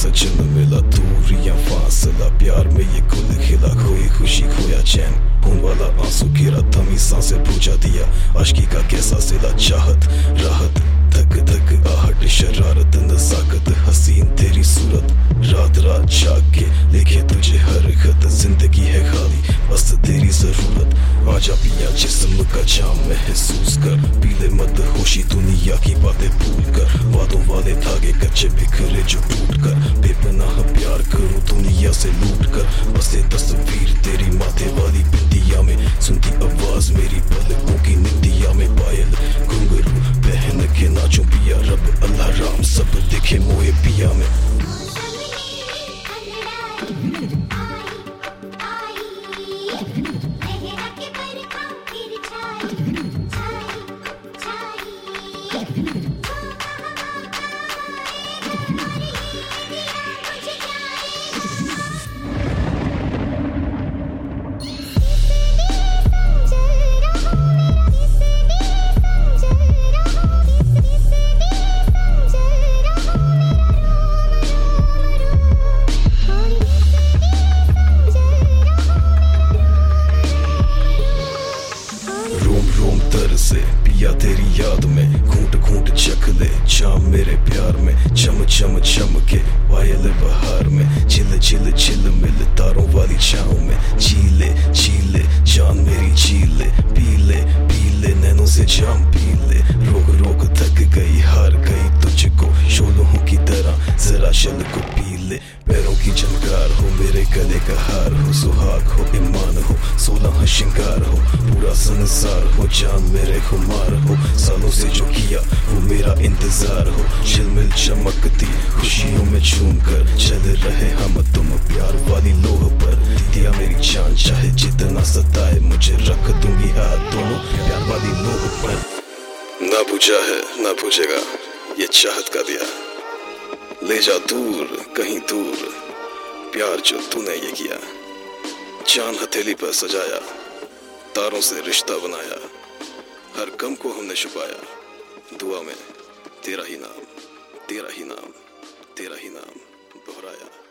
सजन मिला दूरियां फासला, प्यार में ये कुल खिला, खोई खुशी खोया चैन, खून वाला आंसू गिरा, थमी सांसें बुझा दिया, आशिकी का कैसा सिला, चाहत राहत धक धक आहट शरारत नजाकत, हसीन तेरी सूरत, रात रात जाग के लिखे तुझे हर खत, जिंदगी है खाली बस तेरी जरूरत, आजा पिया जिस्म का जाम महसूस कर, पीले मत होशी दुनिया की बातें भूल कर, वादों वाले धागे कच्चे बिखरे जो टूट कर, बेपनाह प्यार करूं दुनिया से लूट कर, बसे तस्वीर तेरी माथे वाली बिंदिया में, सुनती आवाज मेरी पलकों की निंदिया में, पायल घुंघरू पहन के नाचो पिया, रब अल्लाह राम सब दिखे मोए पिया में। से पिया तेरी याद में, घूंट घूंट चख ले जाम मेरे प्यार में, चम चम चमके पायल बहार में, चिल चिल चिल मिल तारों वाली छाँव में, चीले जान मेरी चीले, पीले नैनों से जाम पीले, रोक रोक थक गई हार गई तुझको, शोलों की तरह जरा शल को पीले, पैरों की झनकार हो मेरे गले का हार हो, सुहाग हो ईमान हो 16 श्रृंगार हो, पूरा संसार हो जान मेरे खुमार हो, सालों से जो किया वो मेरा इंतजार हो, झिलमिल चमकती खुशियों में झूम कर चल रहे हम तुम प्यार वाली लोह पर, दिया मेरी जान चाहे जितना सताए मुझे, रख दूंगी हाथ दोनों प्यार वाली लोह पर। ना पूछा है ना पूछेगा ये चाहत का दिया, ले जा दूर कहीं दूर प्यार जो तूने ये किया, जान हथेली पर सजाया तारों से रिश्ता बनाया, हर गम को हमने छुपाया, दुआ में तेरा ही नाम तेरा ही नाम तेरा ही नाम दोहराया।